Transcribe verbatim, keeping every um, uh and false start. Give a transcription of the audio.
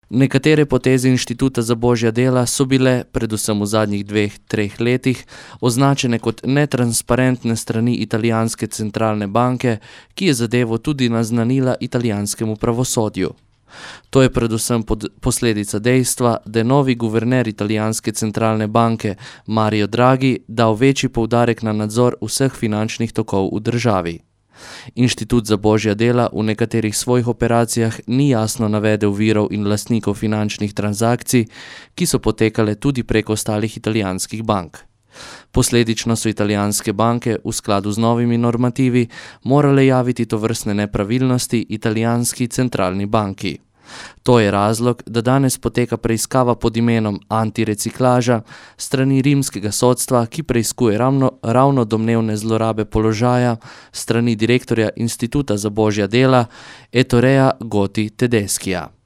Nekatere poteze Inštituta za božja dela so bile, predvsem v zadnjih dveh, treh letih, označene kot netransparentne strani italijanske centralne banke, ki je zadevo tudi naznanila italijanskemu pravosodju. To je predvsem pod posledica dejstva, da je novi guverner italijanske centralne banke Mario Draghi dal večji poudarek na nadzor vseh finančnih tokov v državi. Inštitut za božja dela v nekaterih svojih operacijah ni jasno navedel virov in lastnikov finančnih transakcij, ki so potekale tudi preko ostalih italijanskih bank. Posledično so italijanske banke v skladu z novimi normativi morale javiti tovrstne nepravilnosti italijanski centralni banki. To je razlog, da danes poteka preiskava pod imenom antireciklaža strani rimskega sodstva, ki preiskuje ravno, ravno domnevne zlorabe položaja strani direktorja Inštituta za božja dela Ettore Goti Tedeschija.